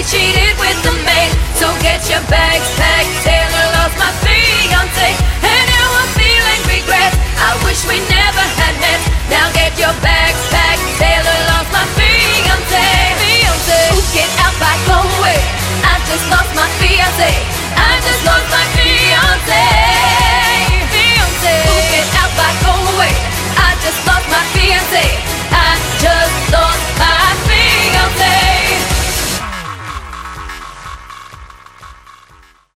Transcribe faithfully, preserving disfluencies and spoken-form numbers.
cheated with the maid. So get your bags packed, Taylor lost my fiance, and now I'm feeling regret. I wish we never had met. Now get your bags packed, Taylor lost my fiance. Fiance, ooh, get out back, go away. I just lost my fiance. I just lost my fiance.